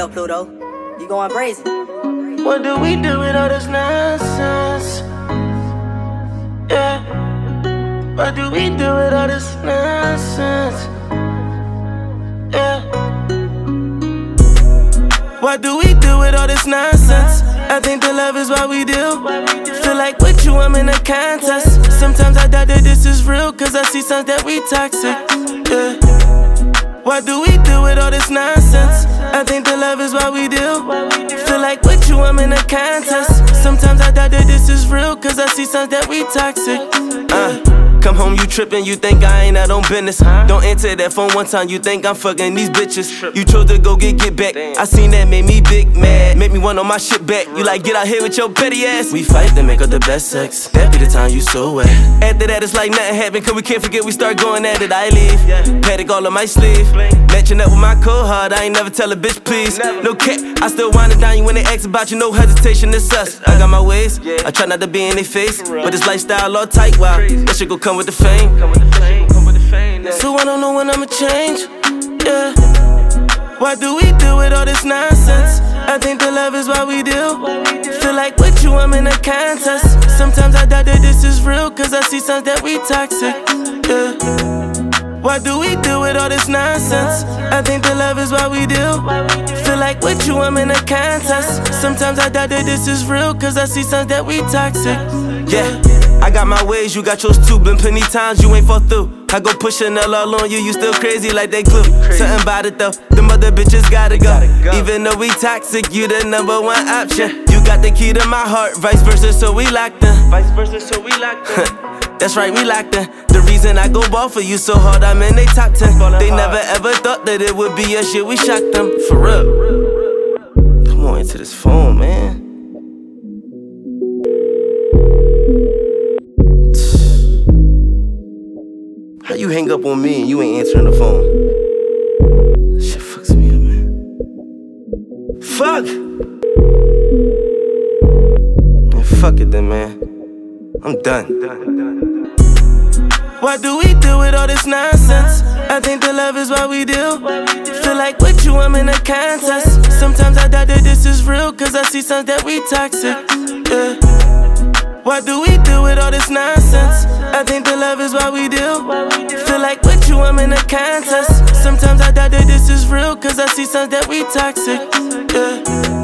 go, Pluto. You going crazy. What do we do with all this nonsense? Yeah. What do we do with all this nonsense? Yeah. What do we do with all this nonsense? I think the love is what we do. Feel like with you I'm in a contest. Sometimes I doubt that this is real, cause I see signs that we toxic. Yeah. What do we do with all this nonsense? I think the love is what we do. Feel like with you I'm in a contest. Sometimes I doubt that this is real, cause I see signs that we toxic. Come home, you trippin', you think I ain't out on business. Don't answer that phone one time, you think I'm fucking these bitches. You chose to go get back. I seen that, made me big mad. Make me want on my shit back. You like, get out here with your petty ass. We fight to make up the best sex. That be the time you so wet. After that, it's like nothing happened, cause we can't forget we start going at it. I leave, Patek all on my sleeve. Matching up with my cold heart, I ain't never tell a bitch please. No cap, I still wind it down you when they ask about you, no hesitation, it's us. I got my ways, I try not to be in their face, but this lifestyle all tight, wow. That shit gon' come with the fame. So I don't know when I'ma change, yeah. What do we do with all this nonsense? I think the love is what we do. Feel like with you I'm in a contest. Sometimes I doubt that this is real, cause I see signs that we toxic, yeah. What do we do with all this nonsense? I think the love is what we do. Feel like with you I'm in a contest. Sometimes I doubt that this is real, cause I see signs that we toxic, yeah. I got my ways, you got yours too. Been plenty times you ain't fall through. I go push Chanel all on you, you still crazy like they glue. Something about it though, them other bitches gotta go. Even though we toxic, you the number one option. You got the key to my heart, vice versa, so we locked in. That's right, we locked in. The reason I go ball for you so hard, I'm in they top 10. They never ever thought that it would be us, shit, we shocked them, for real. Come on into this phone, man. How you hang up on me and you ain't answering the phone? This shit fucks me up, man. Fuck! Man, fuck it then, man. I'm done. What do we do with all this nonsense? I think the love is what we do. Feel like with you I'm in a contest. Sometimes I doubt that this is real, cause I see signs that we toxic, yeah. What do we do with all this nonsense? I think the love is what we do. Feel like with you I'm in a contest. Sometimes I doubt that this is real, cause I see signs that we toxic, yeah.